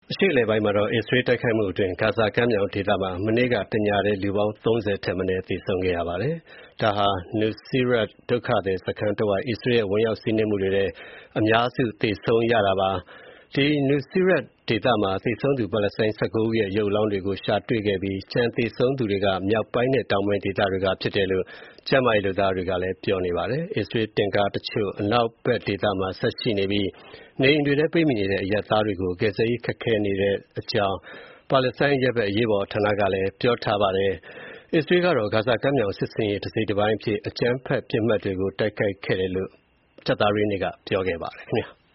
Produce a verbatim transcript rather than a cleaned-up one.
အရှေ့အလယ်ပိုင်းမှာတော့အစ္စရေးတိုက်ခိုက်မှုအတွင်းဂါဇာကမ်းမြောင်ဒေသမှာမနေ့ကတညတည်းလူပေါင်းသုံးဆယ်ထက်မနည်းသေဆုံးခဲ့ရပါတယ်။ဒါဟာ Nuseirat ဒုက္ခသည်စခန်းတဝိုက်အစ္စရေးရဲ့ဝင်ရောက်စီးနင်းမှုတွေထဲအများစုသေဆုံးရတာပါ။ ဒီ Nuseirat ဒေသမှာသေဆုံးသူပါလက်စတိုင်း၁၉ ဦးရဲ့ရုပ်အလောင်းတွေကိုရှာတွေ့ခဲ့ပြီးကျန်သေဆုံးသူတွေကမြောက်ပိုင်းနဲ့တောင်ပိုင်းဒေသတွေကဖြစ်တယ်လို့ကျန်းမာရေးလုပ်သားတွေကလည်းပြောနေပါတယ်။ အစ္စရေးတင့်ကားတချို့အနောက်ဘက်ဒေသမှာဆက်ရှိနေပြီးနေအိမ်တွေထဲပိတ်မိနေတဲ့အရပ်သားတွေကိုကယ်ဆယ်ရေးခက်ခဲနေတဲ့အကြောင်းပါလက်စတိုင်းအရပ်ဘက်အရေးပေါ်ဌာနကလည်းပြောထားပါတယ်။ အစ္စရေးကတော့ဂါဇာကမ်းမြောင်စစ်ဆင်ရေးတစိတ်တပိုင်းအဖြစ်အကြမ်းဖက်ပစ်မှတ်တွေကိုတိုက်ခိုက်ခဲ့တယ်လို့ကြာသပတေးနေ့ကပြောခဲ့ပါတယ်ခင်ဗျာ။